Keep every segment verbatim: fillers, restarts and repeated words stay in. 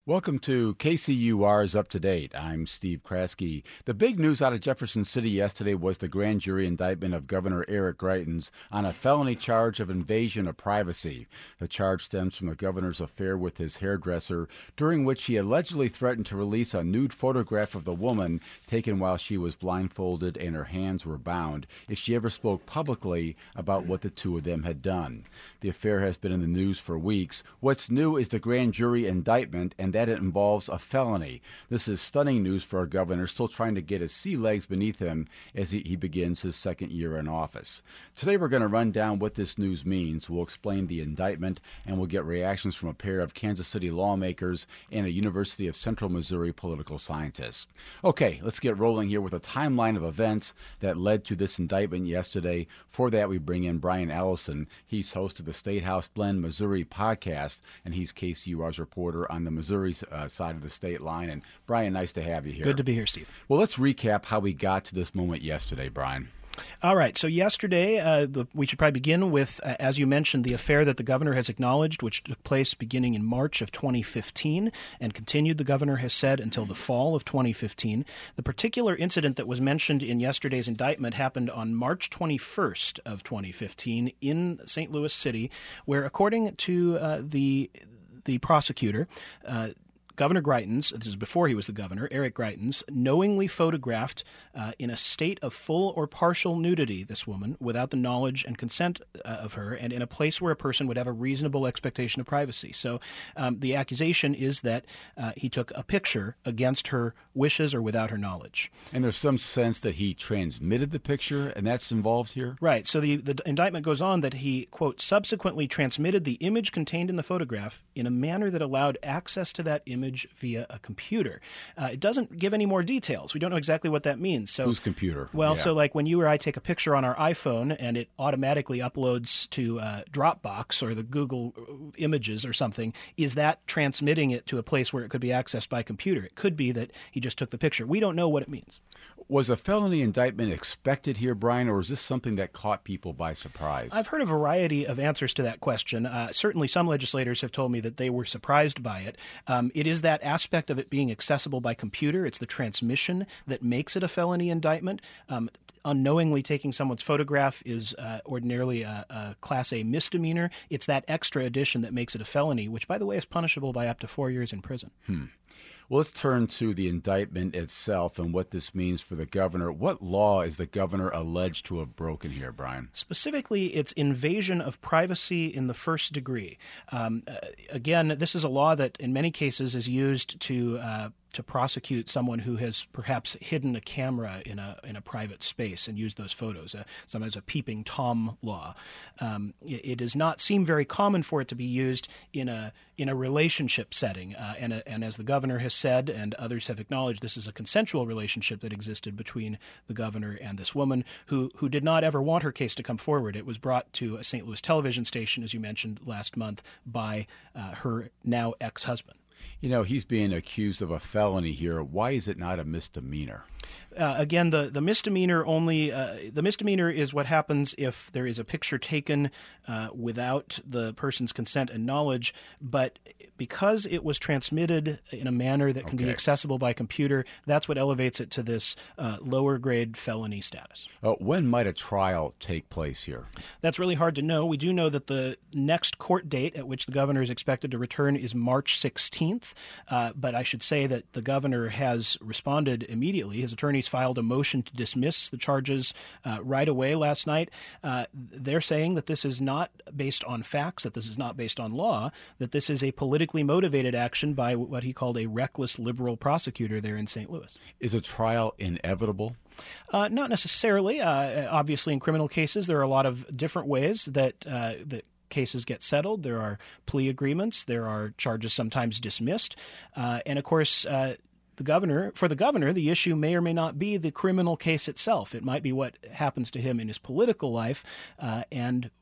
Welcome to K C U R's Up to Date. I'm Steve Kraske. The big news out of Jefferson City yesterday was the grand jury indictment of Governor Eric Greitens on a felony charge of invasion of privacy. The charge stems from the governor's affair with his hairdresser, during which he allegedly threatened to release a nude photograph of the woman taken while she was blindfolded and her hands were bound if she ever spoke publicly about what the two of them had done. The affair has been in the news for weeks. What's new is the grand jury indictment, and that it involves a felony. This is stunning news for our governor, still trying to get his sea legs beneath him as he, he begins his second year in office. Today we're going to run down what this news means. We'll explain the indictment, and we'll get reactions from a pair of Kansas City lawmakers and a University of Central Missouri political scientist. Okay, let's get rolling here with a timeline of events that led to this indictment yesterday. For that, we bring in Brian Allison. He's host of the State House Blend Missouri podcast, and he's K C U R's reporter on the Missouri Uh, side of the state line. And Brian, nice to have you here. Good to be here, Steve. Well, let's recap how we got to this moment yesterday, Brian. All right. So yesterday, uh, the, we should probably begin with, uh, as you mentioned, the affair that the governor has acknowledged, which took place beginning in March of twenty fifteen and continued, the governor has said, until the fall of twenty fifteen. The particular incident that was mentioned in yesterday's indictment happened on March twenty-first of twenty fifteen in Saint Louis City, where, according to uh, the the prosecutor, uh, Governor Greitens, this is before he was the governor, Eric Greitens, knowingly photographed uh, in a state of full or partial nudity this woman without the knowledge and consent uh, of her, and in a place where a person would have a reasonable expectation of privacy. So um, the accusation is that uh, he took a picture against her wishes or without her knowledge. And there's some sense that he transmitted the picture, and that's involved here? Right. So the, the indictment goes on that he, quote, subsequently transmitted the image contained in the photograph in a manner that allowed access to that image via a computer. Uh, it doesn't give any more details. We don't know exactly what that means. So, whose computer? Well, yeah. so like when you or I take a picture on our iPhone and it automatically uploads to uh, Dropbox or the Google Images or something, is that transmitting it to a place where it could be accessed by a computer? It could be that he just took the picture. We don't know what it means. Was a felony indictment expected here, Brian, or is this something that caught people by surprise? I've heard a variety of answers to that question. Uh, certainly some legislators have told me that they were surprised by it. Um, it is that aspect of it being accessible by computer. It's the transmission that makes it a felony indictment. Um, unknowingly taking someone's photograph is uh, ordinarily a, a Class A misdemeanor. It's that extra addition that makes it a felony, which, by the way, is punishable by up to four years in prison. Hmm. Well, let's turn to the indictment itself and what this means for the governor. What law is the governor alleged to have broken here, Brian? Specifically, it's invasion of privacy in the first degree. Um, uh, again, this is a law that in many cases is used to uh, to prosecute someone who has perhaps hidden a camera in a in a private space and used those photos. Uh, sometimes a peeping Tom law. Um, it, it does not seem very common for it to be used in a in a relationship setting. Uh, and a, and as the governor has said, and others have acknowledged, this is a consensual relationship that existed between the governor and this woman who who did not ever want her case to come forward. It was brought to a Saint Louis television station, as you mentioned last month, by uh, her now ex-husband. You know, he's being accused of a felony here. Why is it not a misdemeanor? Uh, again, the, the misdemeanor only uh, the misdemeanor is what happens if there is a picture taken uh, without the person's consent and knowledge. But because it was transmitted in a manner that can okay. be accessible by computer, that's what elevates it to this uh, lower grade felony status. Uh, when might a trial take place here? That's really hard to know. We do know that the next court date at which the governor is expected to return is March sixteenth. Uh, but I should say that the governor has responded immediately. His attorneys filed a motion to dismiss the charges uh, right away last night. Uh, they're saying that this is not based on facts, that this is not based on law, that this is a politically motivated action by what he called a reckless liberal prosecutor there in Saint Louis. Is a trial inevitable? Uh, not necessarily. Uh, obviously, in criminal cases, there are a lot of different ways that uh, that cases get settled. There are plea agreements. There are charges sometimes dismissed. Uh, and, of course, uh, the governor, for the governor, the issue may or may not be the criminal case itself. It might be what happens to him in his political life. Uh, and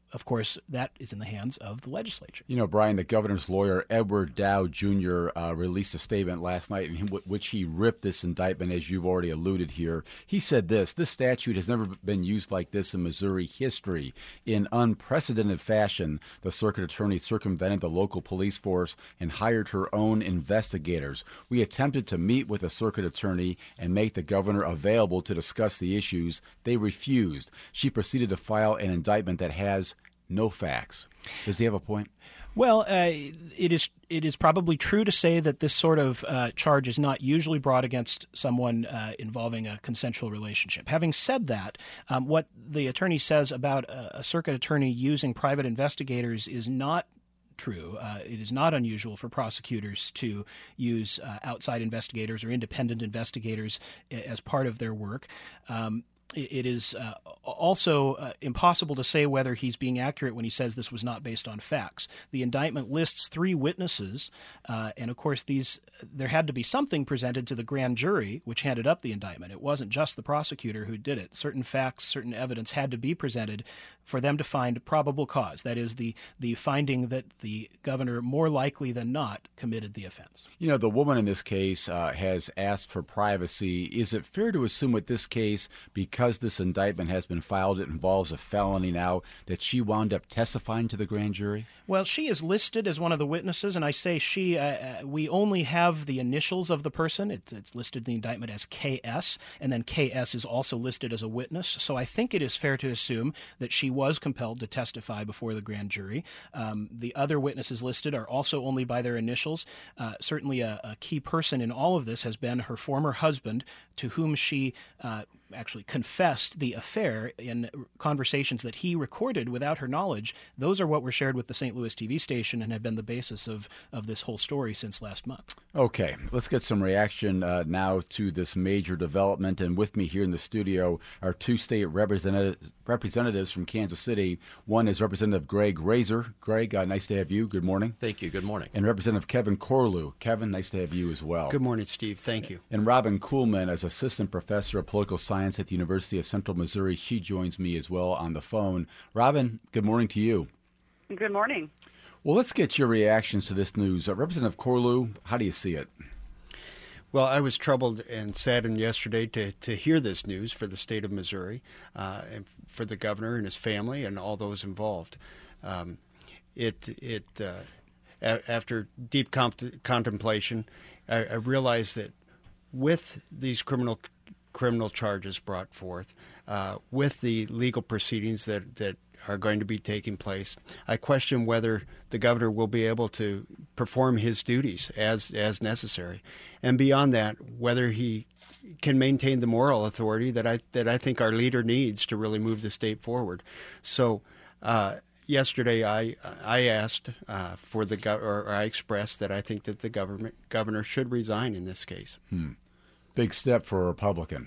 of course, that is in the hands of the legislature. You know, Brian, the governor's lawyer, Edward Dow Junior, uh, released a statement last night in which he ripped this indictment, as you've already alluded here. He said this: this statute has never been used like this in Missouri history. In unprecedented fashion, the circuit attorney circumvented the local police force and hired her own investigators. We attempted to meet with the circuit attorney and make the governor available to discuss the issues. They refused. She proceeded to file an indictment that has no facts. Does he have a point? Well, uh, it is it is probably true to say that this sort of uh, charge is not usually brought against someone uh, involving a consensual relationship. Having said that, um, what the attorney says about a, a circuit attorney using private investigators is not true. Uh, it is not unusual for prosecutors to use uh, outside investigators or independent investigators as part of their work. Um, It is uh, also uh, impossible to say whether he's being accurate when he says this was not based on facts. The indictment lists three witnesses, uh, and of course, these there had to be something presented to the grand jury, which handed up the indictment. It wasn't just the prosecutor who did it. Certain facts, certain evidence had to be presented for them to find probable cause. That is, the the finding that the governor, more likely than not, committed the offense. You know, the woman in this case uh, has asked for privacy. Is it fair to assume with this case, because Because this indictment has been filed, it involves a felony now, that she wound up testifying to the grand jury? Well, she is listed as one of the witnesses, and I say she, uh, we only have the initials of the person. It's, it's listed in the indictment as K S, and then K S is also listed as a witness. So I think it is fair to assume that she was compelled to testify before the grand jury. Um, the other witnesses listed are also only by their initials. Uh, certainly a, a key person in all of this has been her former husband, to whom she uh, actually confessed the affair in conversations that he recorded without her knowledge. Those are what were shared with the Saint Louis T V station and have been the basis of, of this whole story since last month. Okay, let's get some reaction uh, now to this major development. And with me here in the studio are two state representatives, representatives from Kansas City. One is Representative Greg Razor. Greg, uh, nice to have you. Good morning. Thank you. Good morning. And Representative Kevin Corlew. Kevin, nice to have you as well. Good morning, Steve. Thank you. And Robin Kuhlman, as Assistant Professor of Political Science at the University of Central Missouri. She joins me as well on the phone. Robin, good morning to you. Good morning. Well, let's get your reactions to this news. Uh, Representative Corlew, how do you see it? Well, I was troubled and saddened yesterday to, to hear this news for the state of Missouri, uh, and for the governor and his family and all those involved. Um, it it uh, a- after deep comp- contemplation, I, I realized that with these criminal criminal charges brought forth, uh, with the legal proceedings that that are going to be taking place, I question whether the governor will be able to perform his duties as as necessary, and beyond that, whether he can maintain the moral authority that I that I think our leader needs to really move the state forward. So, uh, yesterday I I asked uh, for the gov- or I expressed that I think that the government governor should resign in this case. Hmm. Big step for a Republican.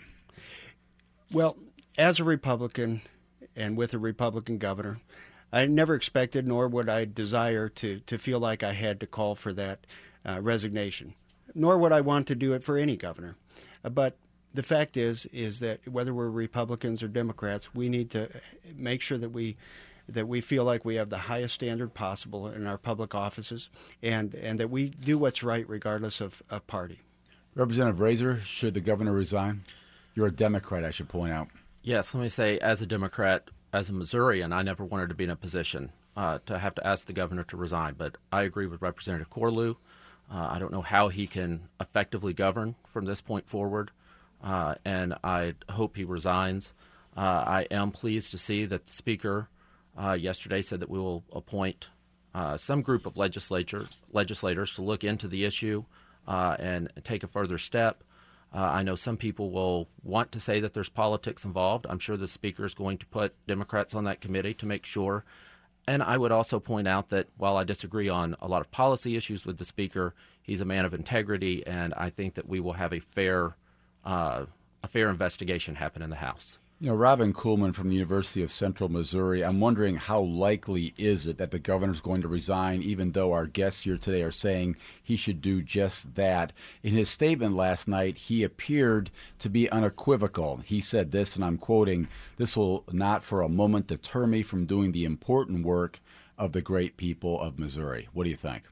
Well, as a Republican and with a Republican governor, I never expected nor would I desire to, to feel like I had to call for that uh, resignation, nor would I want to do it for any governor. Uh, but the fact is, is that whether we're Republicans or Democrats, we need to make sure that we that we feel like we have the highest standard possible in our public offices, and, and that we do what's right regardless of, of party. Representative Razor, should the governor resign? You're a Democrat, I should point out. Yes, let me say, as a Democrat, as a Missourian, I never wanted to be in a position uh, to have to ask the governor to resign. But I agree with Representative Corlew. Uh, I don't know how he can effectively govern from this point forward, uh, and I hope he resigns. Uh, I am pleased to see that the Speaker uh, yesterday said that we will appoint uh, some group of legislature legislators to look into the issue uh, and take a further step. Uh, I know some people will want to say that there's politics involved. I'm sure the Speaker is going to put Democrats on that committee to make sure. And I would also point out that while I disagree on a lot of policy issues with the Speaker, he's a man of integrity, and I think that we will have a fair, uh, a fair investigation happen in the House. You know, Robin Kuhlman from the University of Central Missouri, I'm wondering how likely is it that the governor's going to resign, even though our guests here today are saying he should do just that. In his statement last night, he appeared to be unequivocal. He said this, and I'm quoting, "This will not for a moment deter me from doing the important work of the great people of Missouri." What do you think?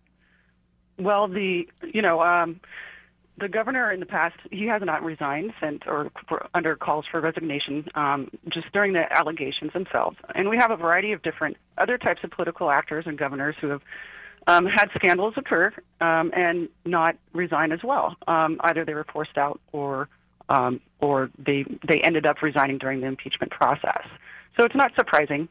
Well, the, you know, um, the governor in the past, he has not resigned since or for, under calls for resignation um, just during the allegations themselves. And we have a variety of different other types of political actors and governors who have um, had scandals occur um, and not resign as well. Um, either they were forced out or um, or they they ended up resigning during the impeachment process. So it's not surprising.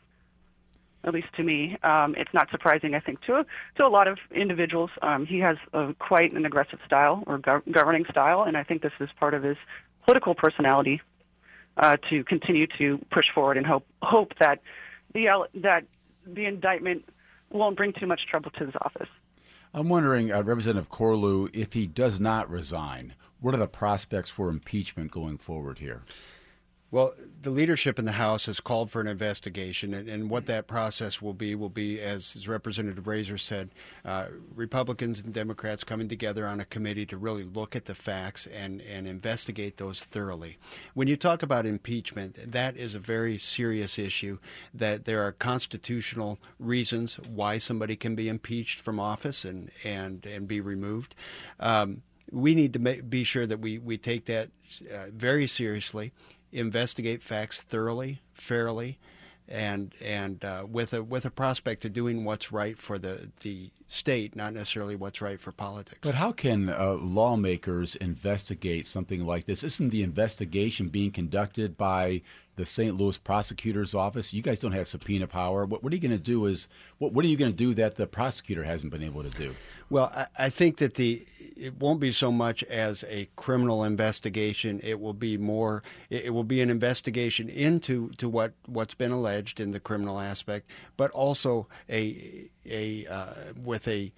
At least to me, um, it's not surprising. I think to to a lot of individuals, um, he has a, quite an aggressive style or gov- governing style, and I think this is part of his political personality uh, to continue to push forward and hope hope that the that the indictment won't bring too much trouble to his office. I'm wondering, uh, Representative Corlew, if he does not resign, what are the prospects for impeachment going forward here? Well, the leadership in the House has called for an investigation, and, and what that process will be will be, as, as Representative Razor said, uh, Republicans and Democrats coming together on a committee to really look at the facts and, and investigate those thoroughly. When you talk about impeachment, that is a very serious issue, that there are constitutional reasons why somebody can be impeached from office and, and, and be removed. Um, we need to ma- be sure that we, we take that uh, very seriously, investigate facts thoroughly, fairly, and and uh, with a with a prospect of doing what's right for the, the state, not necessarily what's right for politics. But how can uh, lawmakers investigate something like this? Isn't the investigation being conducted by the Saint Louis prosecutor's office? You guys don't have subpoena power. What, what are you going to do is what, what are you going to do that the prosecutor hasn't been able to do? Well, I, I think that the it won't be so much as a criminal investigation. It will be more. It, it will be an investigation into to what what's been alleged in the criminal aspect, but also a a uh, with a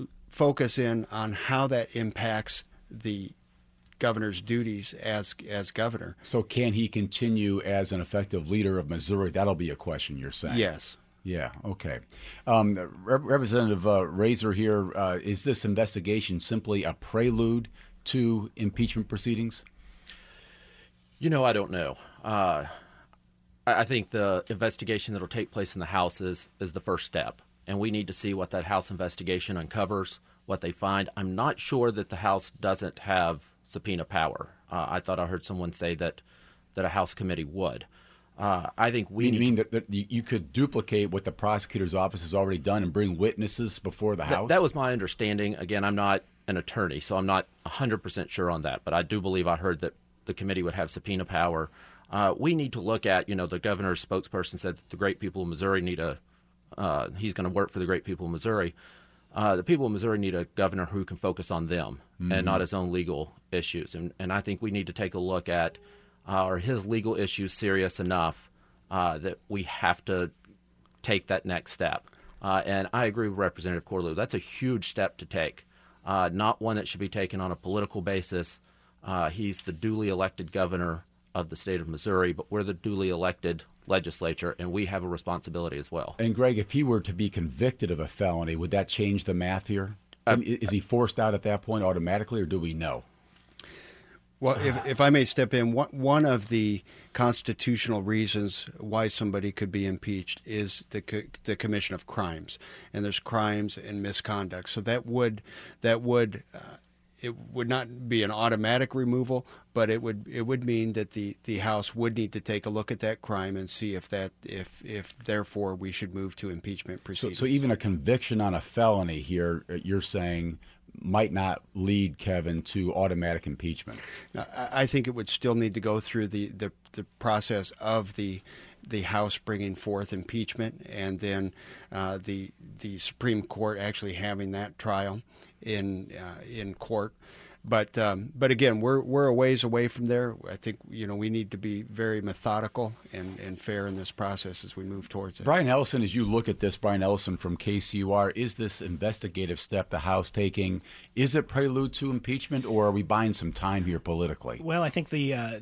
focus in on how that impacts the governor's duties as as governor. So can he continue as an effective leader of Missouri? That'll be a question you're saying. Yes. Yeah, okay. Um, Rep- Representative uh, Razor here, uh, is this investigation simply a prelude to impeachment proceedings? You know, I don't know. Uh, I, I think the investigation that will take place in the House is, is the first step, and we need to see what that House investigation uncovers, what they find. I'm not sure that the House doesn't have subpoena power. Uh, I thought I heard someone say that, that a House committee would. Uh, I think we you need mean to, that, that you could duplicate what the prosecutor's office has already done and bring witnesses before the House? Th- that was my understanding. Again, I'm not an attorney, so I'm not one hundred percent sure on that. But I do believe I heard that the committee would have subpoena power. Uh, we need to look at, you know, the governor's spokesperson said that the great people of Missouri need a, uh, he's going to work for the great people of Missouri. Uh, the people of Missouri need a governor who can focus on them mm-hmm. and not his own legal issues. And, and I think we need to take a look at, uh, are his legal issues serious enough Uh, that we have to take that next step. Uh, and I agree with Representative Corlew. That's a huge step to take, uh, not one that should be taken on a political basis. Uh, he's the duly elected governor of the state of Missouri, but we're the duly elected legislature, and we have a responsibility as well. And, Greg, if he were to be convicted of a felony, would that change the math here? Uh, Is he forced out at that point automatically, or do we know? Well, if, if I may step in, one, one of the constitutional reasons why somebody could be impeached is the co- the commission of crimes, and there's crimes and misconduct. So that would that would uh, it would not be an automatic removal, but it would it would mean that the, the House would need to take a look at that crime and see if that if if therefore we should move to impeachment proceedings. So, so even a conviction on a felony here, you're saying, might not lead, Kevin, to automatic impeachment. Now, I think it would still need to go through the, the, the process of the the House bringing forth impeachment, and then uh, the the Supreme Court actually having that trial in uh, in court. But um, but again, we're we're a ways away from there. I think you know we need to be very methodical and, and fair in this process as we move towards it. Brian Ellison, as you look at this, Brian Ellison from K C U R, is this investigative step the House taking, is it prelude to impeachment, or are we buying some time here politically? Well, I think the uh, the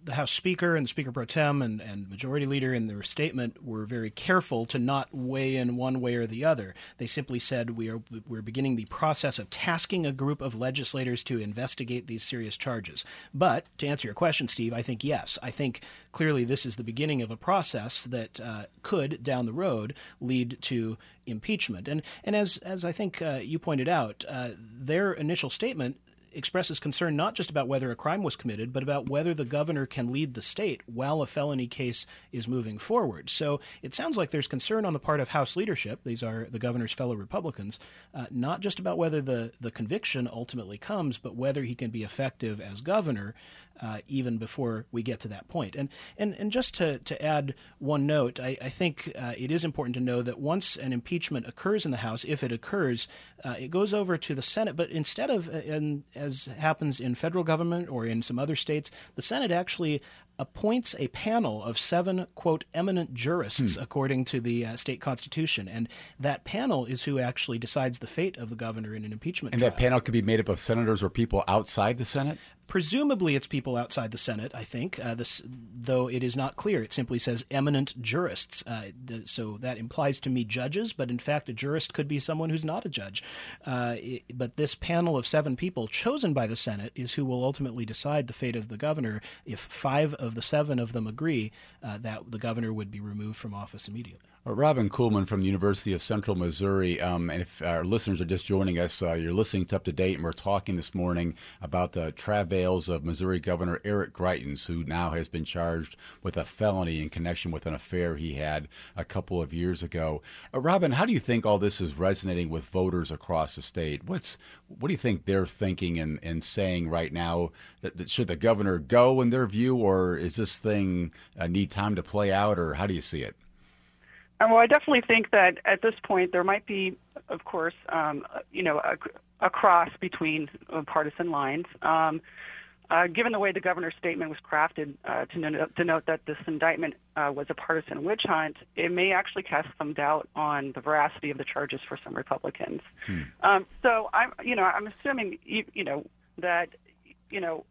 the House Speaker and the Speaker Pro Tem and, and Majority Leader in their statement were very careful to not weigh in one way or the other. They simply said we are we're beginning the process of tasking a group of legislators to investigate these serious charges. But to answer your question, Steve, I think yes. I think clearly this is the beginning of a process that uh, could, down the road, lead to impeachment. And and as as I think uh, you pointed out, uh, their initial statement expresses concern not just about whether a crime was committed, but about whether the governor can lead the state while a felony case is moving forward. So it sounds like there's concern on the part of House leadership, these are the governor's fellow Republicans, uh, not just about whether the, the conviction ultimately comes, but whether he can be effective as governor uh, even before we get to that point. And and, and just to, to add one note, I, I think uh, it is important to know that once an impeachment occurs in the House, if it occurs, uh, it goes over to the Senate, but instead of, uh, in, as happens in federal government or in some other states, the Senate actually appoints a panel of seven, quote, eminent jurists, hmm. according to the uh, state constitution. And that panel is who actually decides the fate of the governor in an impeachment and trial. And that panel could be made up of senators or people outside the Senate? Presumably it's people outside the Senate, I think, uh, this, though it is not clear. It simply says eminent jurists. Uh, so that implies to me judges, but in fact a jurist could be someone who's not a judge. Uh, it, but this panel of seven people chosen by the Senate is who will ultimately decide the fate of the governor. If five of the seven of them agree, uh, that the governor would be removed from office immediately. Robin Kuhlman from the University of Central Missouri, um, and if our listeners are just joining us, uh, you're listening to Up to Date, and we're talking this morning about the travails of Missouri Governor Eric Greitens, who now has been charged with a felony in connection with an affair he had a couple of years ago. Uh, Robin, how do you think all this is resonating with voters across the state? What's what do you think they're thinking and, and saying right now? That, that should the governor go in their view, or is this thing uh, need time to play out, or how do you see it? Well, I definitely think that at this point there might be, of course, um, you know, a, a cross between uh, partisan lines. Um, uh, given the way the governor's statement was crafted uh, to note, denote that this indictment uh, was a partisan witch hunt, it may actually cast some doubt on the veracity of the charges for some Republicans. Hmm. Um, so I'm, you know, I'm assuming, you, you know, that, you know,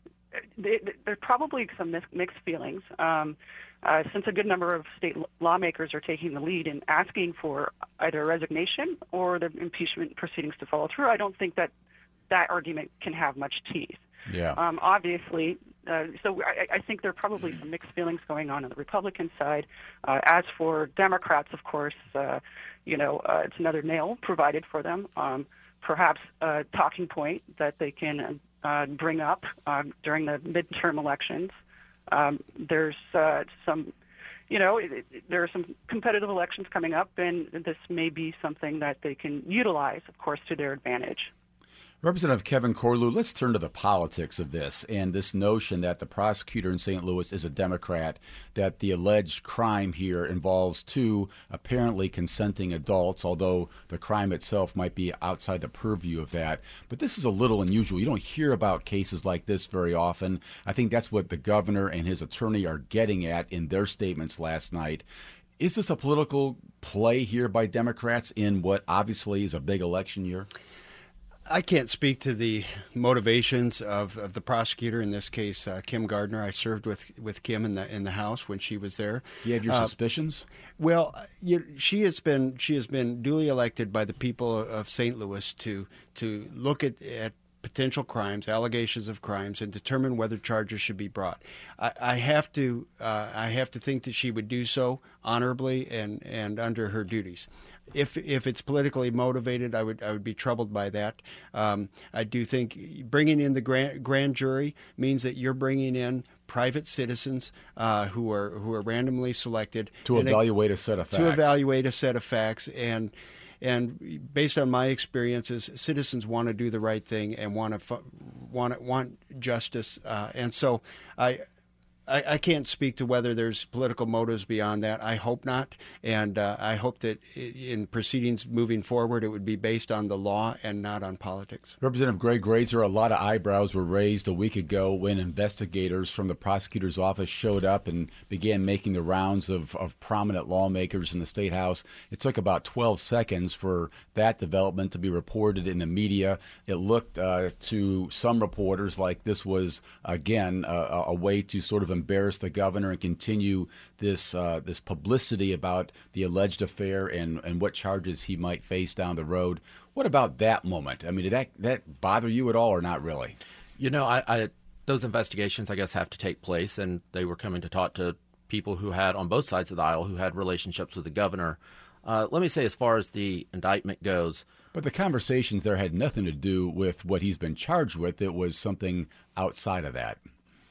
they, they, there's probably some mixed feelings. Um, Uh, since a good number of state lawmakers are taking the lead in asking for either a resignation or the impeachment proceedings to follow through, I don't think that that argument can have much teeth. Yeah. Um, obviously, uh, so I, I think there are probably some mixed feelings going on on the Republican side. Uh, as for Democrats, of course, uh, you know, uh, it's another nail provided for them, um, perhaps a talking point that they can uh, bring up uh, during the midterm elections. Um, there's uh, some, you know, it, it, there are some competitive elections coming up, and this may be something that they can utilize, of course, to their advantage. Representative Kevin Corlew, let's turn to the politics of this and this notion that the prosecutor in Saint Louis is a Democrat, that the alleged crime here involves two apparently consenting adults, although the crime itself might be outside the purview of that. But this is a little unusual. You don't hear about cases like this very often. I think that's what the governor and his attorney are getting at in their statements last night. Is this a political play here by Democrats in what obviously is a big election year? I can't speak to the motivations of, of the prosecutor in this case, uh, Kim Gardner. I served with, with Kim in the in the House when she was there. Do you have your uh, suspicions? Well, you, she has been she has been duly elected by the people of Saint Louis to to look at, at potential crimes, allegations of crimes, and determine whether charges should be brought. I, I have to uh, I have to think that she would do so honorably and, and under her duties. If if it's politically motivated, I would I would be troubled by that. Um, I do think bringing in the grand, grand jury means that you're bringing in private citizens uh, who are who are randomly selected to evaluate a set of facts. To evaluate a set of facts and. And based on my experiences, citizens want to do the right thing and want to want want justice. Uh, and so, I I, I can't speak to whether there's political motives beyond that. I hope not. And uh, I hope that in proceedings moving forward, it would be based on the law and not on politics. Representative Greg Grazer, a lot of eyebrows were raised a week ago when investigators from the prosecutor's office showed up and began making the rounds of, of prominent lawmakers in the State House. It took about twelve seconds for that development to be reported in the media. It looked uh, to some reporters like this was, again, a, a way to sort of embarrass the governor and continue this uh, this publicity about the alleged affair and, and what charges he might face down the road. What about that moment? I mean, did that, that bother you at all or not really? You know, I, I those investigations, I guess, have to take place, and they were coming to talk to people who had, on both sides of the aisle, who had relationships with the governor. Uh, let me say, as far as the indictment goes. But the conversations there had nothing to do with what he's been charged with. It was something outside of that.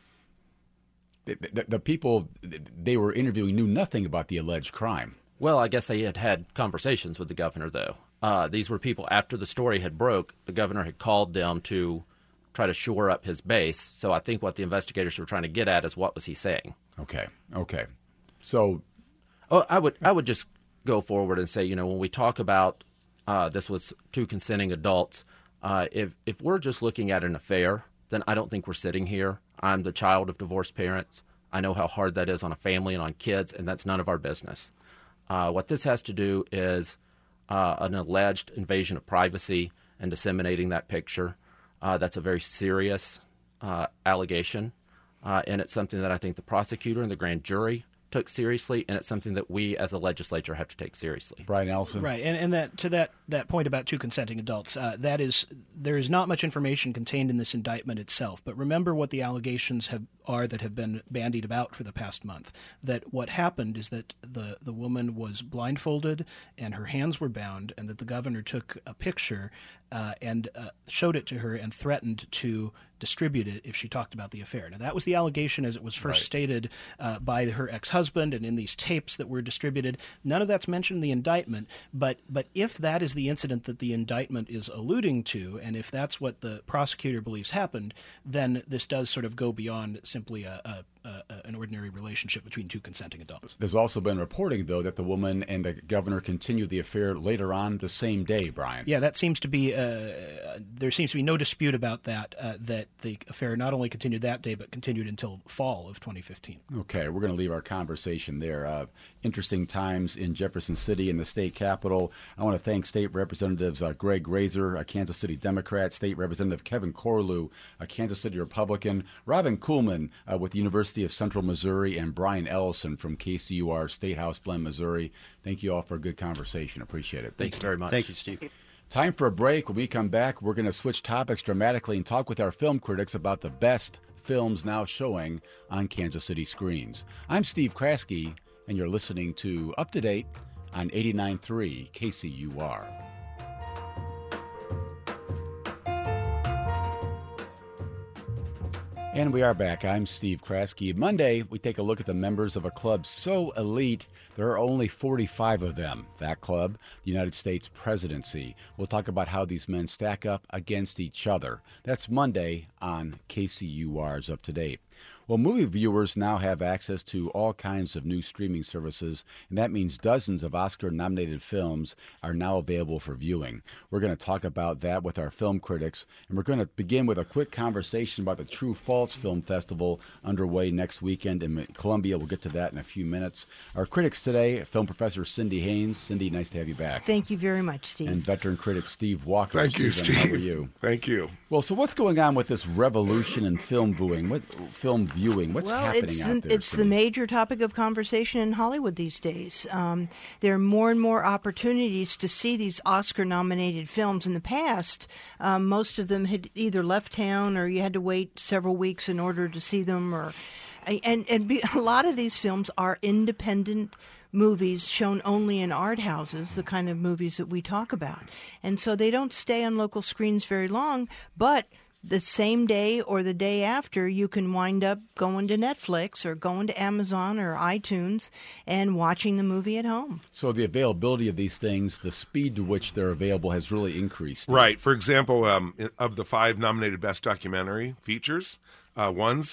The, the, the people they were interviewing knew nothing about the alleged crime. Well, I guess they had had conversations with the governor, though. Uh, these were people, after the story had broke, the governor had called them to try to shore up his base. So I think what the investigators were trying to get at is what was he saying. Okay, okay. So oh, I would I would just go forward and say, you know, when we talk about uh, this was two consenting adults, uh, if if we're just looking at an affair, then I don't think we're sitting here. I'm the child of divorced parents. I know how hard that is on a family and on kids, and that's none of our business. Uh, what this has to do is uh, an alleged invasion of privacy and disseminating that picture. Uh, that's a very serious uh, allegation, uh, and it's something that I think the prosecutor and the grand jury took seriously, and it's something that we as a legislature have to take seriously. Brian Ellison. Right, and, and that to that, that point about two consenting adults, uh, that is, there is not much information contained in this indictment itself, but remember what the allegations have, are that have been bandied about for the past month, that what happened is that the, the woman was blindfolded and her hands were bound, and that the governor took a picture uh, and uh, showed it to her and threatened to distribute it if she talked about the affair. Now, that was the allegation as it was first right. stated uh, by her ex-husband and in these tapes that were distributed. None of that's mentioned in the indictment, but but if that is the incident that the indictment is alluding to, and if that's what the prosecutor believes happened, then this does sort of go beyond simply a, a Uh, an ordinary relationship between two consenting adults. There's also been reporting, though, that the woman and the governor continued the affair later on the same day, Brian. Yeah, that seems to be, uh, there seems to be no dispute about that, uh, that the affair not only continued that day, but continued until fall of twenty fifteen. Okay, we're going to leave our conversation there. Uh, interesting times in Jefferson City in the state capitol. I want to thank State Representatives uh, Greg Grazer, a Kansas City Democrat, State Representative Kevin Corlew, a Kansas City Republican, Robin Kuhlman uh, with the University of Central Missouri, and Brian Ellison from K C U R State House Blend, Missouri. Thank you all for a good conversation. Appreciate it. Thanks very much. Thank you, Steve. Time for a break. When we come back, we're going to switch topics dramatically and talk with our film critics about the best films now showing on Kansas City screens. I'm Steve Kraske, and you're listening to Up to Date on eighty-nine point three K C U R. And we are back. I'm Steve Kraske. Monday, we take a look at the members of a club so elite, there are only forty-five of them. That club, the United States presidency. We'll talk about how these men stack up against each other. That's Monday on K C U R's Up to Date. Well, movie viewers now have access to all kinds of new streaming services, and that means dozens of Oscar-nominated films are now available for viewing. We're going to talk about that with our film critics, and we're going to begin with a quick conversation about the True False Film Festival underway next weekend in Columbia. We'll get to that in a few minutes. Our critics today, film professor Cindy Haynes. Cindy, nice to have you back. Thank you very much, Steve. And veteran critic Steve Walker. Thank you, Stephen, Steve. How are you? Thank you. Well, so what's going on with this revolution in film viewing? What film viewing? What's well, happening it's out the, there? it's the major topic of conversation in Hollywood these days. Um, there are more and more opportunities to see these Oscar-nominated films. In the past, um, most of them had either left town or you had to wait several weeks in order to see them. Or and and be, a lot of these films are independent movies shown only in art houses, the kind of movies that we talk about. And so they don't stay on local screens very long, but the same day or the day after, you can wind up going to Netflix or going to Amazon or iTunes and watching the movie at home. So the availability of these things, the speed to which they're available has really increased. Right. For example, um, of the five nominated Best Documentary features, uh, one's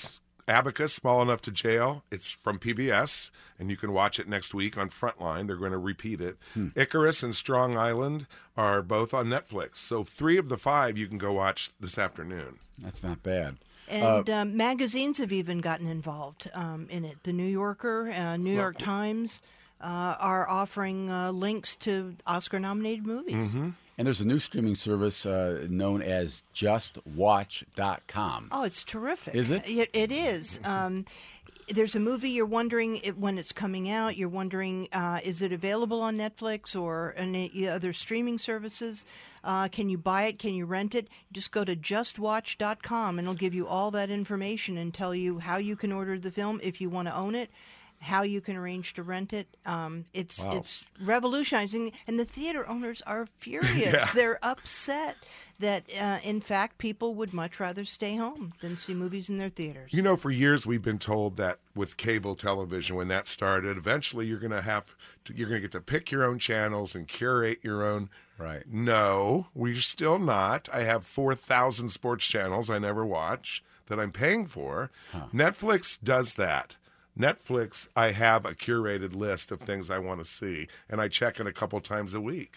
Abacus, Small Enough to Jail. It's from P B S, and you can watch it next week on Frontline. They're going to repeat it. Hmm. Icarus and Strong Island are both on Netflix. So three of the five you can go watch this afternoon. That's not bad. And uh, um, magazines have even gotten involved um, in it. The New Yorker, uh, New York well, Times uh, are offering uh, links to Oscar-nominated movies. Mm-hmm. And there's a new streaming service uh, known as just watch dot com. Oh, it's terrific. Is it? It, it is. Um, there's a movie you're wondering it, when it's coming out. You're wondering, uh, is it available on Netflix or any other streaming services? Uh, can you buy it? Can you rent it? Just go to just watch dot com, and it'll give you all that information and tell you how you can order the film if you want to own it, how you can arrange to rent it. Um, it's wow. it's revolutionizing, and the theater owners are furious. Yeah. They're upset that, uh, in fact, people would much rather stay home than see movies in their theaters. You know, for years we've been told that with cable television, when that started, eventually you're going to have to, you're going to get to pick your own channels and curate your own. Right. No, we're still not. I have four thousand sports channels I never watch that I'm paying for. Huh. Netflix does that. Netflix, I have a curated list of things I want to see, and I check it a couple times a week.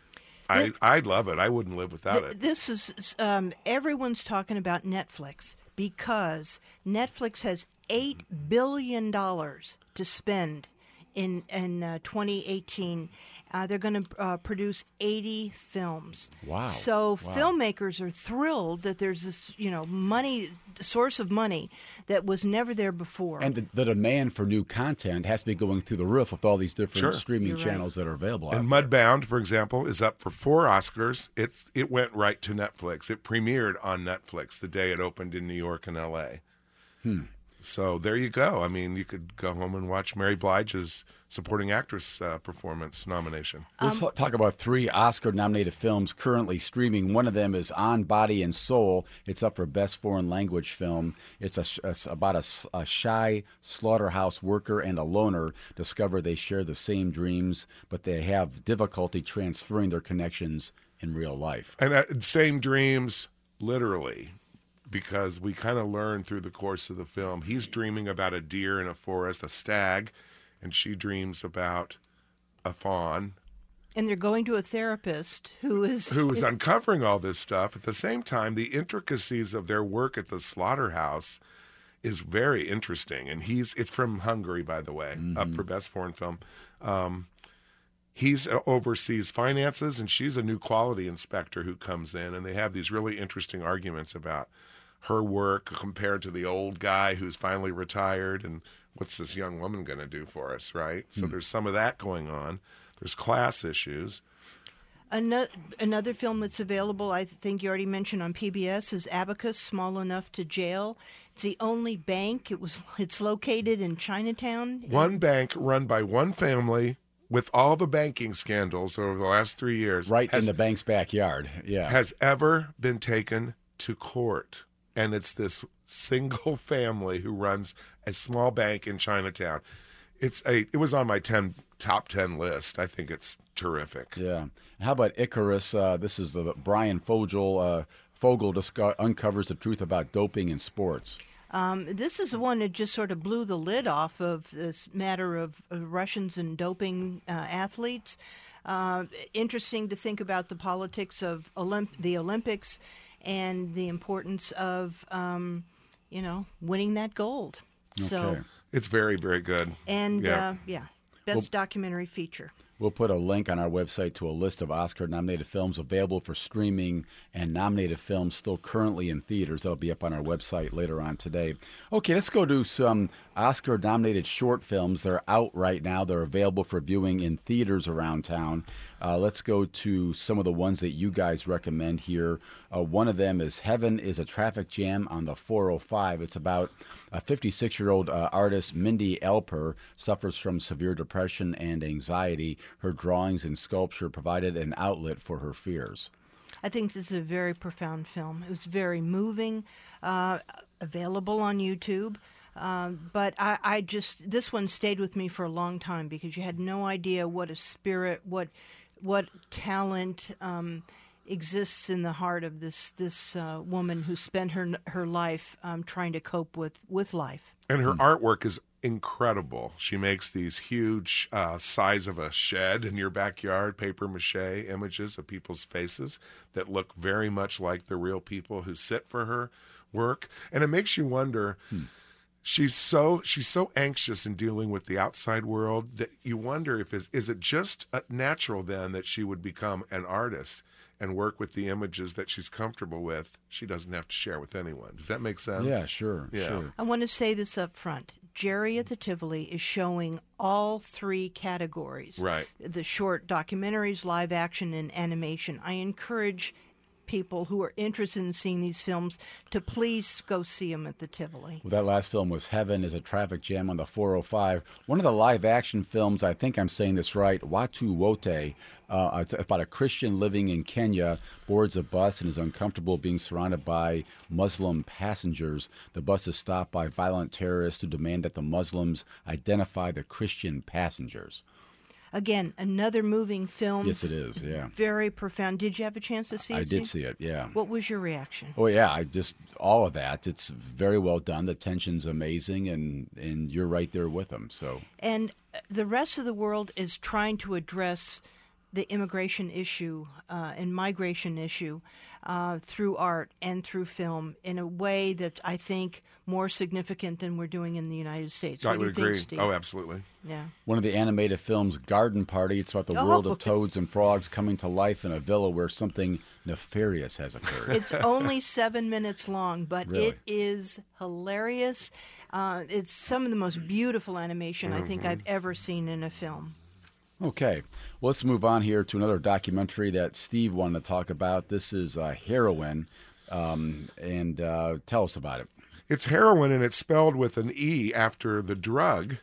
I I love it. I wouldn't live without th- it. This is um, everyone's talking about Netflix because Netflix has eight billion dollars to spend in in uh, twenty eighteen. Uh, they're going to uh, produce eighty films. Wow! So wow. filmmakers are thrilled that there's this, you know, money source of money that was never there before. And the, the demand for new content has to be going through the roof with all these different Sure. streaming You're channels right. that are available. And Mudbound, for example, is up for four Oscars. It's it went right to Netflix. It premiered on Netflix the day it opened in New York and L A. Hmm. So there you go. I mean, you could go home and watch Mary Blige's supporting actress uh, performance nomination. Let's um, talk about three Oscar-nominated films currently streaming. One of them is On Body and Soul. It's up for Best Foreign Language Film. It's a, a, about a, a shy slaughterhouse worker and a loner discover they share the same dreams, but they have difficulty transferring their connections in real life. And uh, same dreams, literally, because we kind of learn through the course of the film. He's dreaming about a deer in a forest, a stag, and she dreams about a fawn. And they're going to a therapist who is... Who is uncovering all this stuff. At the same time, the intricacies of their work at the slaughterhouse is very interesting. And he's it's from Hungary, by the way, mm-hmm. up for Best Foreign Film. Um, he's uh, oversees finances, and she's a new quality inspector who comes in, and they have these really interesting arguments about her work compared to the old guy who's finally retired, and what's this young woman going to do for us, right? So mm. there's some of that going on. There's class issues. Another, another film that's available, I think you already mentioned on P B S, is Abacus, Small Enough to Jail. It's the only bank. It was. It's located in Chinatown. One bank run by one family with all the banking scandals over the last three years. Right has, in the bank's backyard, yeah. Has ever been taken to court. And it's this single family who runs a small bank in Chinatown. It's a. It was on my ten top ten list. I think it's terrific. Yeah. How about Icarus? Uh, this is the Brian Fogel. Uh, Fogel disco- uncovers the truth about doping in sports. Um, this is the one that just sort of blew the lid off of this matter of, of Russians and doping uh, athletes. Uh, interesting to think about the politics of Olymp- the Olympics and the importance of, um, you know, winning that gold. Okay. So it's very, very good. And, yeah, uh, yeah best well, documentary feature. We'll put a link on our website to a list of Oscar-nominated films available for streaming and nominated films still currently in theaters. That'll be up on our website later on today. Okay, let's go to some Oscar-nominated short films. They're out right now. They're available for viewing in theaters around town. Uh, let's go to some of the ones that you guys recommend here. Uh, one of them is Heaven is a Traffic Jam on the four oh five. It's about a fifty-six-year-old uh, artist, Mindy Alper, suffers from severe depression and anxiety. Her drawings and sculpture provided an outlet for her fears. I think this is a very profound film. It was very moving, uh, available on YouTube. Um, but I, I just, this one stayed with me for a long time because you had no idea what a spirit, what what talent um, exists in the heart of this this uh, woman who spent her her life um, trying to cope with, with life. And her artwork is incredible. She makes these huge, uh, size of a shed in your backyard, paper mache images of people's faces that look very much like the real people who sit for her work. And it makes you wonder, hmm. she's so she's so anxious in dealing with the outside world that you wonder if is, is it just natural then that she would become an artist and work with the images that she's comfortable with. She doesn't have to share with anyone. Does that make sense? Yeah, sure, yeah. sure. I want to say this up front. Jerry at the Tivoli is showing all three categories. Right. The short documentaries, live action, and animation. I encourage people who are interested in seeing these films to please go see them at the Tivoli. Well, that last film was Heaven is a Traffic Jam on the four oh five. One of the live-action films, I think I'm saying this right, Watu Wote, uh, about a Christian living in Kenya, boards a bus and is uncomfortable being surrounded by Muslim passengers. The bus is stopped by violent terrorists who demand that the Muslims identify the Christian passengers. Again, another moving film. Yes, it is, yeah. Very profound. Did you have a chance to see it? I did Steve? see it, yeah. What was your reaction? Oh, yeah, I just, all of that. It's very well done. The tension's amazing, and, and you're right there with them, so. And the rest of the world is trying to address the immigration issue uh, and migration issue uh, through art and through film in a way that I think more significant than we're doing in the United States. I What would do you agree. think, Steve? Oh, absolutely. Yeah. One of the animated films, Garden Party, it's about the Oh. world of toads and frogs coming to life in a villa where something nefarious has occurred. It's only seven minutes long, but Really? it is hilarious. Uh, it's some of the most beautiful animation I think I've ever seen in a film. Okay, well, let's move on here to another documentary that Steve wanted to talk about. This is uh, Heroin, um, and uh, tell us about it. It's heroin, and it's spelled with an E after the drug,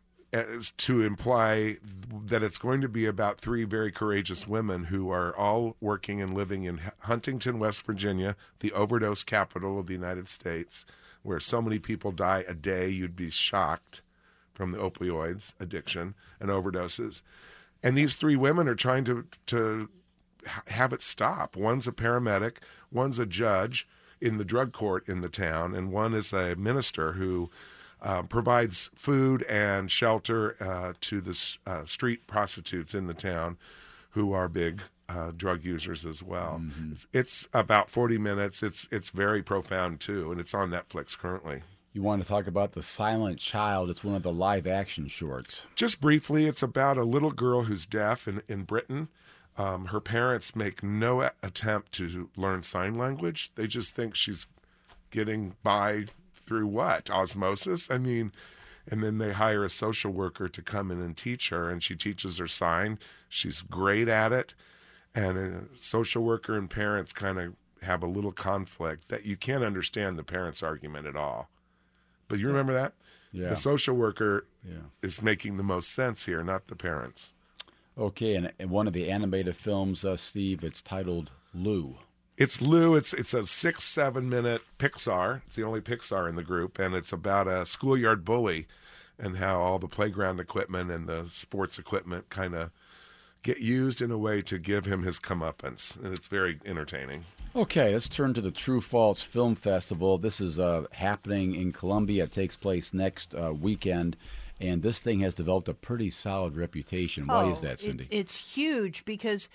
as to imply that it's going to be about three very courageous women who are all working and living in Huntington, West Virginia, the overdose capital of the United States, where so many people die a day you'd be shocked from the opioids addiction and overdoses. And these three women are trying to to have it stop. One's a paramedic, one's a judge in the drug court in the town, and one is a minister who uh, provides food and shelter uh, to the uh, street prostitutes in the town who are big uh, drug users as well. Mm-hmm. It's, it's about forty minutes. It's it's very profound, too, and it's on Netflix currently. You want to talk about The Silent Child. It's one of the live-action shorts. Just briefly, it's about a little girl who's deaf in, in Britain. Um, her parents make no a- attempt to learn sign language. They just think she's getting by through what? Osmosis? I mean, and then they hire a social worker to come in and teach her, and she teaches her sign. She's great at it. And a social worker and parents kind of have a little conflict that you can't understand the parents' argument at all. But you remember that? Yeah. The social worker Yeah. is making the most sense here, not the parents. Okay, and, and one of the animated films, uh, Steve, it's titled Lou. It's Lou. It's it's a six, seven minute Pixar. It's the only Pixar in the group, and it's about a schoolyard bully and how all the playground equipment and the sports equipment kind of get used in a way to give him his comeuppance, and it's very entertaining. Okay, let's turn to the True False Film Festival. This is uh, happening in Columbia. It takes place next uh, weekend, and this thing has developed a pretty solid reputation. Why oh, is that, Cindy? It, it's huge because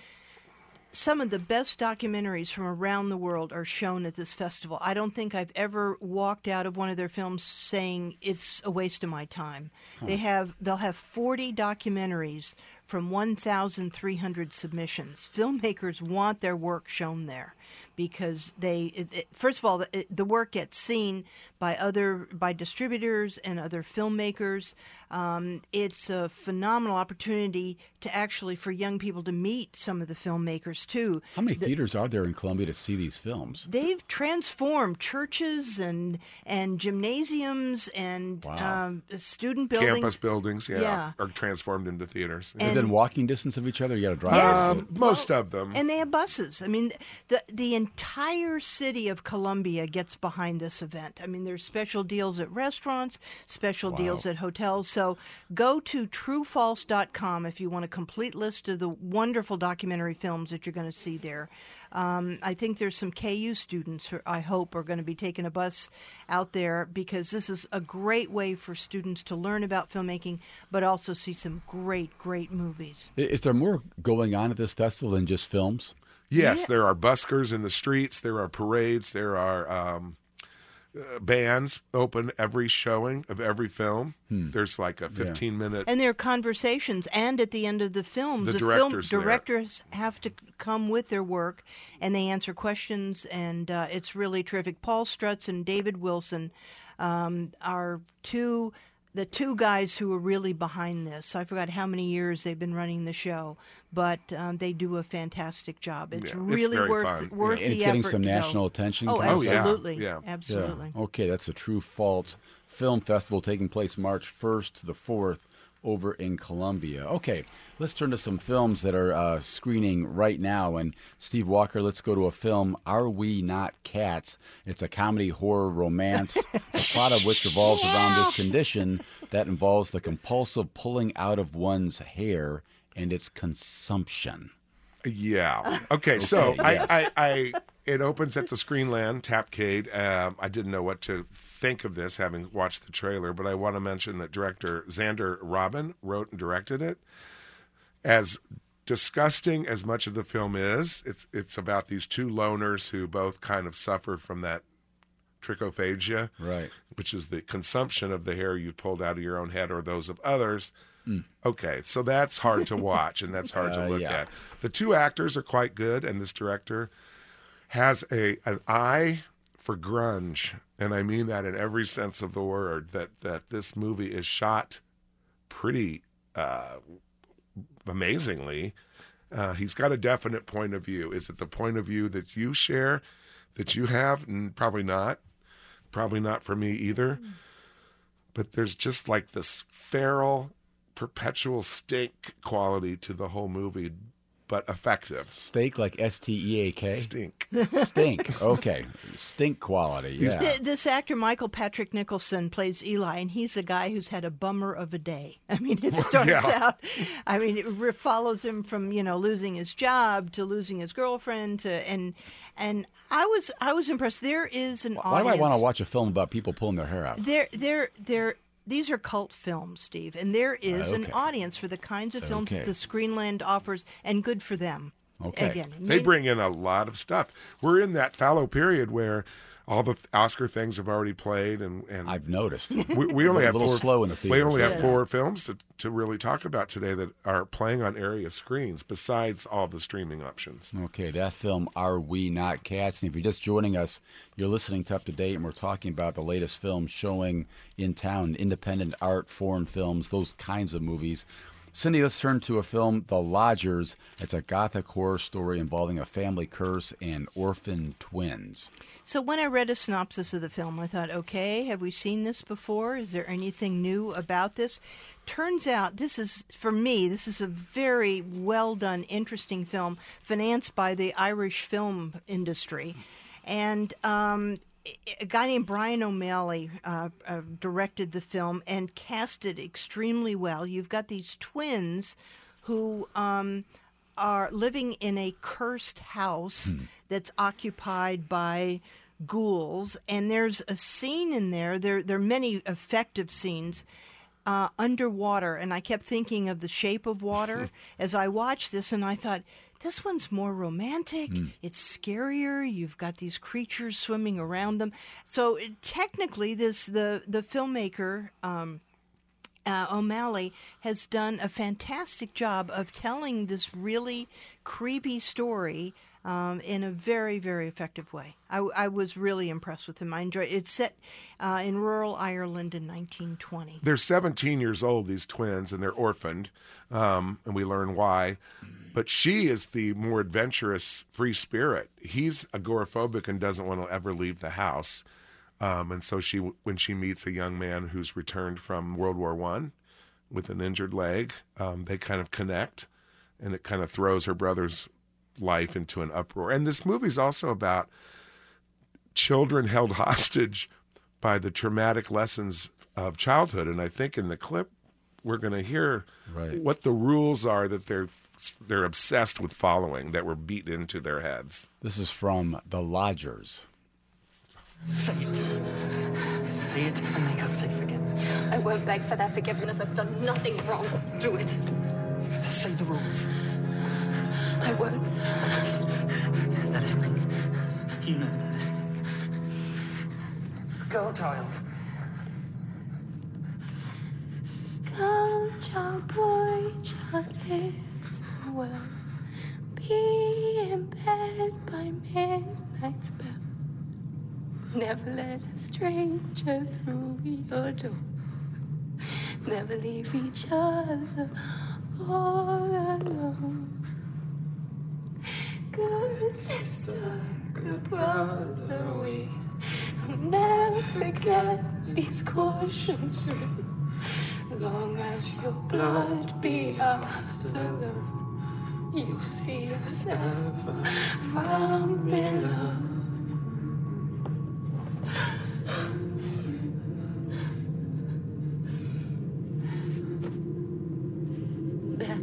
some of the best documentaries from around the world are shown at this festival. I don't think I've ever walked out of one of their films saying it's a waste of my time. Huh. They have they'll have forty documentaries from one thousand three hundred submissions. Filmmakers want their work shown there because they it, it, first of all the, the work gets seen by other by distributors and other filmmakers. Um, it's a phenomenal opportunity to actually for young people to meet some of the filmmakers too. How many the, theaters are there in Columbia to see these films? They've transformed churches and and gymnasiums and wow. um, student buildings. Campus buildings, yeah, yeah. are transformed into theaters. And within walking distance of each other, you got to drive. Yes. Um, most well, of them. And they have buses. I mean, the the the entire city of Columbia gets behind this event. I mean, there's special deals at restaurants, special Wow. deals at hotels. So go to true false dot com if you want a complete list of the wonderful documentary films that you're going to see there. Um, I think there's some K U students, who I hope, are going to be taking a bus out there, because this is a great way for students to learn about filmmaking, but also see some great, great movies. I- Is there more going on at this festival than just films? Yes, Yeah. there are buskers in the streets. There are parades. There are um, uh, bands open every showing of every film. There's like a fifteen minute. And there are conversations, and at the end of the films, The the film director's there. directors have to come with their work, and they answer questions, and uh, it's really terrific. Paul Strutz and David Wilson um, are two, the two guys who are really behind this. I forgot how many years they've been running the show, but um, they do a fantastic job. It's Yeah, it's really very worth fun. worth And the it's getting effort some to go. national attention. Oh, coming Oh, yeah. absolutely, Yeah. absolutely. Yeah. Okay, that's the True False Film Festival taking place March first to the fourth over in Columbia. Okay, let's turn to some films that are uh, screening right now. And Steve Walker, let's go to a film, Are We Not Cats? It's a comedy, horror, romance, the plot of which revolves around this condition that involves the compulsive pulling out of one's hair and its consumption. Yeah. Okay. So Okay, I, yes. I, I, it opens at the Screenland Tapcade. Um, I didn't know what to think of this, having watched the trailer, but I want to mention that director Xander Robin wrote and directed it. As disgusting as much of the film is, it's it's about these two loners who both kind of suffer from that trichophagia, Right. which is the consumption of the hair you pulled out of your own head or those of others. Okay, so that's hard to watch and that's hard to Uh, look yeah. at. The two actors are quite good, and this director has a an eye for grunge, and I mean that in every sense of the word. That that this movie is shot pretty uh, amazingly. Uh, he's got a definite point of view. Is it the point of view that you share, that you have? Mm, probably not. Probably not for me either. But there's just like this feral, perpetual stink quality to the whole movie, but effective. Steak like S T E A K? Stink. Stink. Okay. Stink quality. Yeah. Th- This actor, Michael Patrick Nicholson, plays Eli, and he's a guy who's had a bummer of a day. I mean, it starts Yeah. out, I mean, it re- follows him from, you know, losing his job to losing his girlfriend to, and and I was I was impressed. There is an Why audience. do I want to watch a film about people pulling their hair out? There, there, there. These are cult films, Steve, and there is an Okay. audience for the kinds of films Okay. that the Screenland offers, and good for them. Okay. Again, They maybe- bring in a lot of stuff. We're in that fallow period where all the Oscar things have already played, and, and I've noticed. we, we only a have little four, slow in the We theaters. only have Yes. four films to, to really talk about today that are playing on area screens, besides all the streaming options. Okay, that film, Are We Not Cats? And if you're just joining us, you're listening to Up to Date, and we're talking about the latest films showing in town, independent art, foreign films, those kinds of movies. Cindy, let's turn to a film, The Lodgers. It's a gothic horror story involving a family curse and orphan twins. So when I read a synopsis of the film, I thought, okay, have we seen this before? Is there anything new about this? Turns out this is, for me, this is a very well done, interesting film financed by the Irish film industry. And um, a guy named Brian O'Malley uh, uh, directed the film and cast it extremely well. You've got these twins who um, are living in a cursed house that's occupied by ghouls, and there's a scene in there. There, there are many effective scenes uh, underwater, and I kept thinking of The Shape of Water as I watched this, and I thought, this one's more romantic. It's scarier. You've got these creatures swimming around them. So it, technically, this the the filmmaker. Um, Uh, O'Malley has done a fantastic job of telling this really creepy story um, in a very, very effective way. I, I was really impressed with him. I enjoyed it. It's set uh, in rural Ireland in nineteen twenty. They're seventeen years old, these twins, and they're orphaned, um, and we learn why. But she is the more adventurous, free spirit. He's agoraphobic and doesn't want to ever leave the house. Um, and so she, when she meets a young man who's returned from World War One with an injured leg, um, they kind of connect, and it kind of throws her brother's life into an uproar. And this movie's also about children held hostage by the traumatic lessons of childhood. And I think in the clip we're going to hear Right. what the rules are that they're they're obsessed with following, that were beat into their heads. This is from The Lodgers. Say it. Say it and make us safe again. I won't beg for their forgiveness. I've done nothing wrong. Do it. Say the rules. I won't. They're listening. You know they're listening. Girl child. Girl, child, boy, child, this will be in bed by midnight's bell. Never let a stranger through your door. Never leave each other all alone. Good sister, good brother, we will never forget these cautions. Long as your blood be ours alone, you'll see us ever from below. There.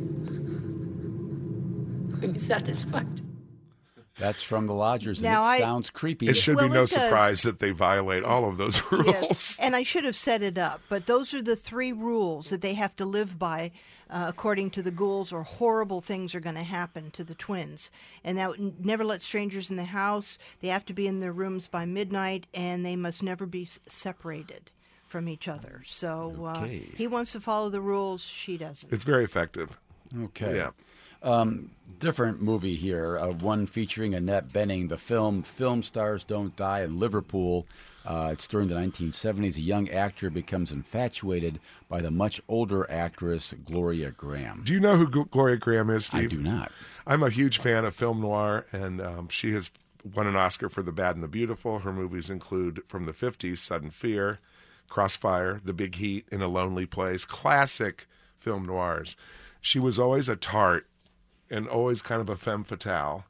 Are you satisfied? That's from The Lodgers, and Now it I- sounds creepy. It should Well, be no it does. surprise that they violate all of those rules. Yes, and I should have set it up, but those are the three rules that they have to live by, uh, according to the ghouls, or horrible things are going to happen to the twins. And that would never let strangers in the house. They have to be in their rooms by midnight, and they must never be s- separated from each other. So uh, Okay. he wants to follow the rules, she doesn't. It's very effective. Okay. Yeah. Um, different movie here, uh, one featuring Annette Bening. The film Film Stars Don't Die in Liverpool. Uh, it's during the nineteen seventies. A young actor becomes infatuated by the much older actress Gloria Graham. Do you know who Gl- Gloria Graham is, Steve? I do not. I'm a huge fan of film noir, and um, she has won an Oscar for The Bad and the Beautiful. Her movies include, from the fifties, Sudden Fear, Crossfire, The Big Heat, In a Lonely Place, classic film noirs. She was always a tart and always kind of a femme fatale,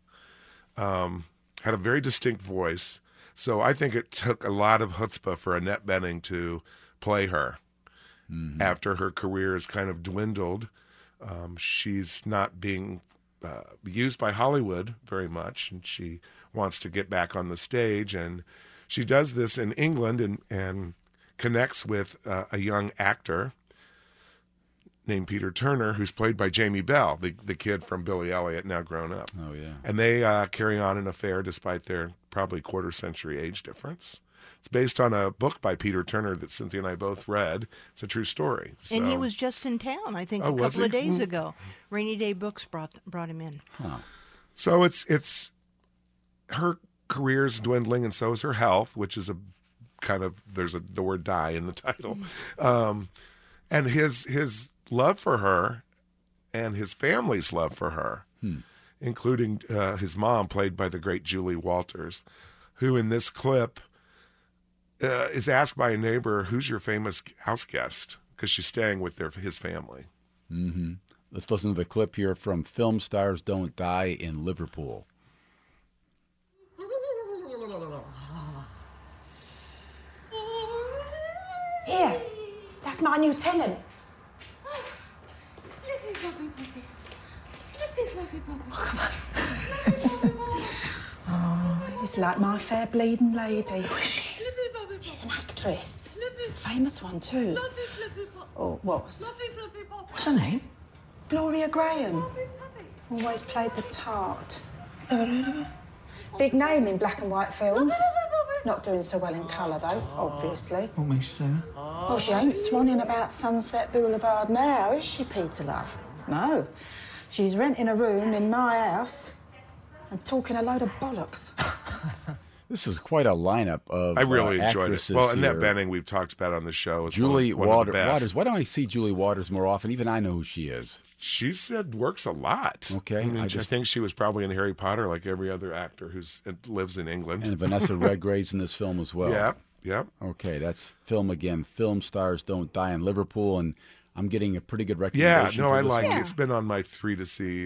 um, had a very distinct voice. So I think it took a lot of chutzpah for Annette Bening to play her. Mm-hmm. After her career has kind of dwindled, um, she's not being uh, used by Hollywood very much, and she wants to get back on the stage. And she does this in England and, and connects with uh, a young actor named Peter Turner, who's played by Jamie Bell, the the kid from Billy Elliot, now grown up. Oh, yeah. And they uh, carry on an affair despite their probably quarter century age difference. It's based on a book by Peter Turner that Cynthia and I both read. It's a true story. And he So- was just in town, I think, Oh, a was couple of he? days Mm. ago. Rainy Day Books brought brought him in. So it's it's her career's dwindling, and so is her health, which is a kind of there's a the word "die" in the title, um, and his his love for her, and his family's love for her, Hmm. including uh, his mom, played by the great Julie Walters, who in this clip uh, is asked by a neighbor, "Who's your famous house guest?" Because she's staying with their his family. Mm-hmm. Let's listen to the clip here from Film Stars Don't Die in Liverpool. Here, that's my new tenant. Oh, he's like my fair bleeding lady. Who is she? She's an actress. Famous one, too. Or was. What's her name? Gloria Graham. Always played the tart. Never heard of her. Big name in black and white films. Not doing so well in colour, though, obviously. What makes you say that? Well, she ain't swanning about Sunset Boulevard now, is she, Peter Love? No. She's renting a room in my house and talking a load of bollocks. This is quite a lineup of I really uh, enjoyed it. actresses Well, Annette here. Bening, we've talked about on the show. Is Julie one, one Water, of the best. Waters. Why don't I see Julie Waters more often? Even I know who she is. She said works a lot. Okay, I, mean, I I, just- think she was probably in Harry Potter like every other actor who's lives in England. And Vanessa Redgrave's in this film as well. Yep, yep. Okay, that's film again. Film Stars Don't Die in Liverpool, and I'm getting a pretty good Yeah, recommendation. no, for I this like one. it. It's been on my three to see uh,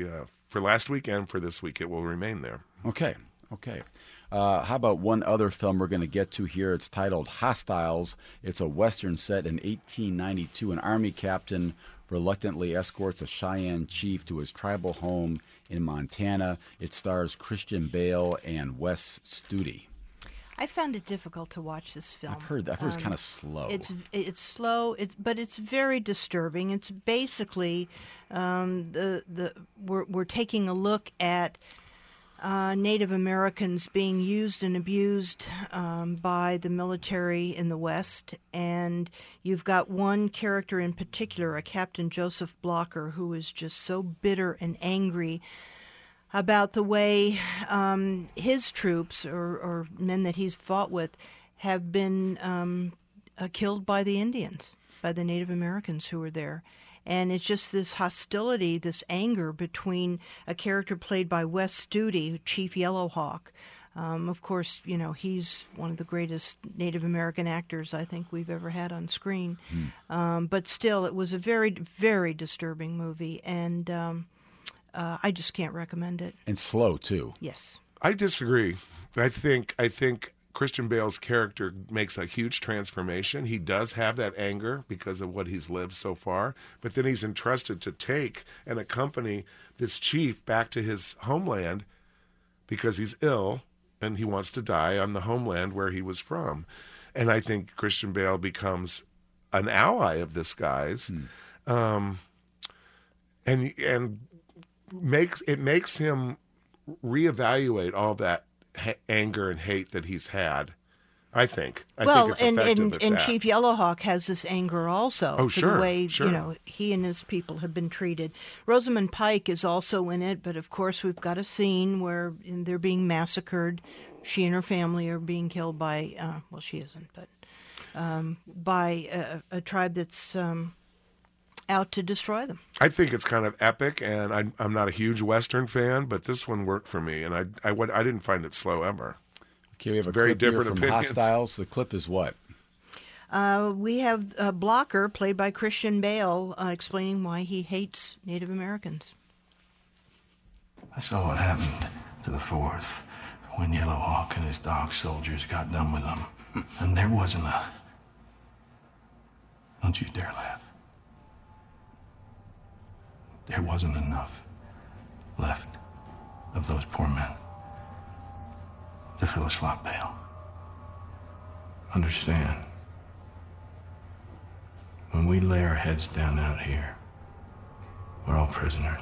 for last week and for this week. It will remain there. Okay, okay. Uh, how about one other film we're going to get to here? It's titled Hostiles. It's a Western set in eighteen ninety-two. An Army captain reluctantly escorts a Cheyenne chief to his tribal home in Montana. It stars Christian Bale and Wes Studi. I found it difficult to watch this film. I've heard, I've heard it's Um, kind of slow. It's it's slow. It's but it's very disturbing. It's basically um, the the we're we're taking a look at uh, Native Americans being used and abused um, by the military in the West, and you've got one character in particular, a Captain Joseph Blocker, who is just so bitter and angry about the way um, his troops or, or men that he's fought with have been um, uh, killed by the Indians, by the Native Americans who were there. And it's just this hostility, this anger between a character played by Wes Studi, Chief Yellowhawk. Um, of course, you know, he's one of the greatest Native American actors I think we've ever had on screen. Mm. Um, but still, it was a very, very disturbing movie, and um, uh, I just can't recommend it. And slow, too. Yes. I disagree. I think I think Christian Bale's character makes a huge transformation. He does have that anger because of what he's lived so far, but then he's entrusted to take and accompany this chief back to his homeland because he's ill and he wants to die on the homeland where he was from. And I think Christian Bale becomes an ally of this guy's, hmm. um, and and makes it makes him reevaluate all that ha- anger and hate that he's had. I think. I well, think it's and effective and, at and that. Chief Yellowhawk has this anger also Oh, for sure, the way sure. you know he and his people have been treated. Rosamund Pike is also in it, but of course we've got a scene where they're being massacred. She and her family are being killed by uh, well, she isn't, but um, by a, a tribe that's um, out to destroy them. I think it's kind of epic, and I, I'm not a huge Western fan, but this one worked for me, and I I, went- I didn't find it slow ever. Okay, we have a Very clip here different from opinions. Hostiles. The clip is what? Uh, we have a Blocker, played by Christian Bale, uh, explaining why he hates Native Americans. I saw what happened to the fourth when Yellowhawk and his dog soldiers got done with them. And there wasn't a... Don't you dare laugh. There wasn't enough left of those poor men to fill a slop pail. Understand, when we lay our heads down out here, we're all prisoners.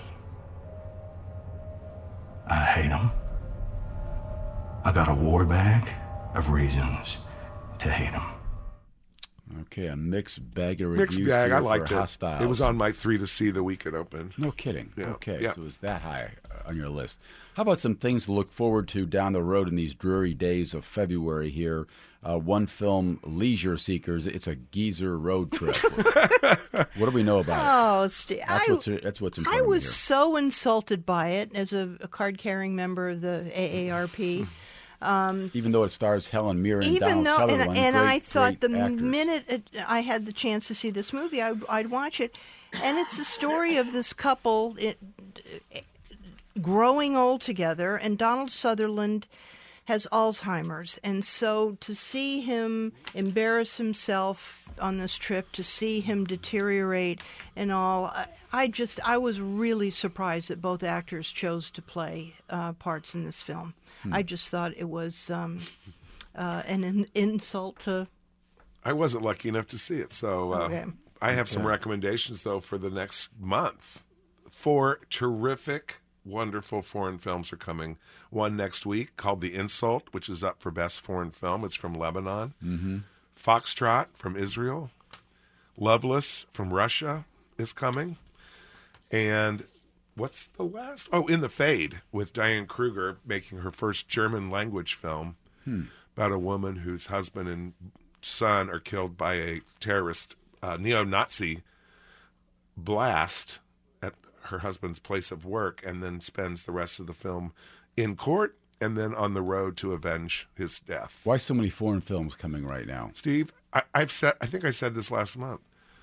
I hate them. I got a war bag of reasons to hate them. Okay, a mixed bag of Mixed reviews bag. here I liked for it. Hostiles. It was on my three to see the week it opened. No kidding. Yeah. Okay, Yeah. so it was that high uh, on your list. How about some things to look forward to down the road in these dreary days of February here? Uh, one film, Leisure Seekers. It's a geezer road trip. What do we know about it? Oh, Steve, That's I, what's that's what's in front I of me was here. so insulted by it as a, a card-carrying member of the A A R P. Um, Even though it stars Helen Mirren and even Donald though, Sutherland, and, and great, I thought great the actors. minute it, I had the chance to see this movie, I, I'd watch it. And it's the story of this couple it, growing old together, and Donald Sutherland has Alzheimer's. And so to see him embarrass himself on this trip, to see him deteriorate and all, I, I just, I was really surprised that both actors chose to play uh, parts in this film. Hmm. I just thought it was um, uh, an, an insult to... I wasn't lucky enough to see it, so uh, Okay. I have some Okay. recommendations, though, for the next month. Four terrific, wonderful foreign films are coming. One next week called The Insult, which is up for Best Foreign Film. It's from Lebanon. Mm-hmm. Foxtrot from Israel. Loveless from Russia is coming. And what's the last? Oh, In the Fade, with Diane Kruger making her first German language film Hmm. about a woman whose husband and son are killed by a terrorist uh, neo-Nazi blast at her husband's place of work, and then spends the rest of the film in court and then on the road to avenge his death. Why so many foreign films coming right now? Steve, I, I've said, I think I said this last month.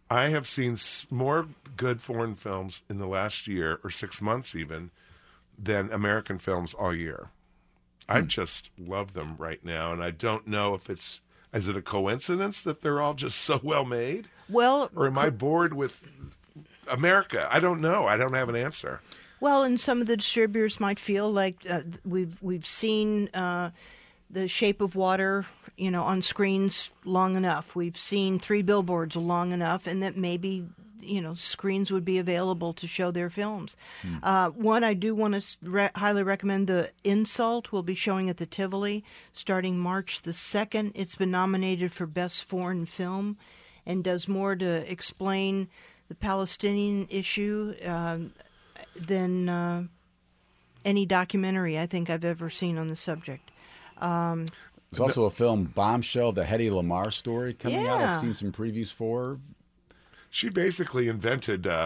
I have seen s- more good foreign films in the last year, or six months even, than American films all year. I just love them right now, and I don't know if it's, is it a coincidence that they're all just so well made? Well, Or am I bored with America? I don't know. I don't have an answer. Well, and some of the distributors might feel like uh, we've we've seen uh, The Shape of Water, you know, on screens long enough. We've seen Three Billboards long enough, and that maybe, you know, screens would be available to show their films. Mm. Uh, one I do want to re- highly recommend, The Insult, will be showing at the Tivoli starting March the second. It's been nominated for Best Foreign Film and does more to explain the Palestinian issue uh, than uh, any documentary I think I've ever seen on the subject. Um, There's also a film, Bombshell, the Hedy Lamarr story, coming yeah. out. I've seen some previews for. She basically invented uh,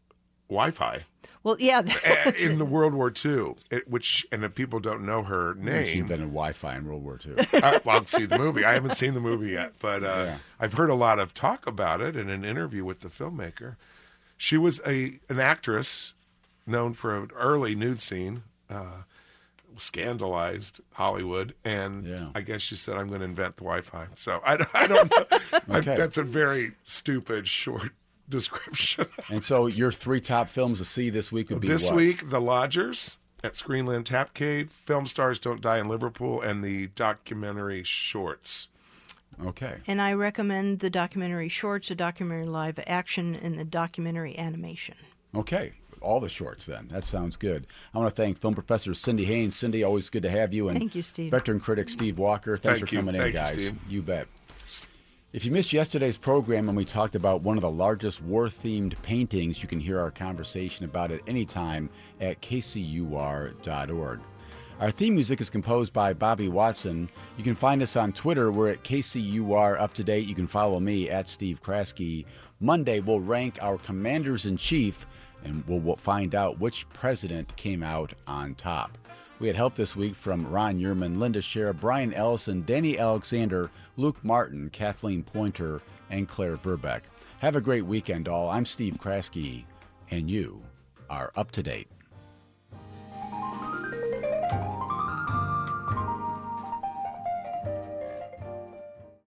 Wi-Fi. Well, yeah. in the World War Two, it, which, and if people don't know her name. She invented Wi-Fi in World War Two. uh, well, I'll see the movie. I haven't seen the movie yet, but uh, Yeah. I've heard a lot of talk about it in an interview with the filmmaker. She was a an actress known for an early nude scene, uh, scandalized Hollywood, and Yeah. I guess she said, I'm going to invent the Wi-Fi. So I, I don't know. Okay. I, that's a very stupid, short description. And so your three top films to see this week would be This what? week, The Lodgers at Screenland Tapcade, Film Stars Don't Die in Liverpool, and the documentary shorts. Okay. And I recommend the documentary shorts, the documentary live action, and the documentary animation. Okay. All the shorts then. That sounds good. I want to thank film professor Cindy Haynes. Cindy, always good to have you. And Thank you, Steve. Veteran critic Steve Walker. Thanks Thank for you. coming Thank in, you, guys. Steve. You bet. If you missed yesterday's program and we talked about one of the largest war-themed paintings, you can hear our conversation about it anytime at K C U R dot org. Our theme music is composed by Bobby Watson. You can find us on Twitter. We're at K C U R Up to Date. You can follow me at Steve Kraske. Monday, we'll rank our commanders-in-chief, and we'll, we'll find out which president came out on top. We had help this week from Ron Yerman, Linda Scher, Brian Ellison, Danny Alexander, Luke Martin, Kathleen Pointer, and Claire Verbeck. Have a great weekend, all. I'm Steve Kraske, and you are up to date.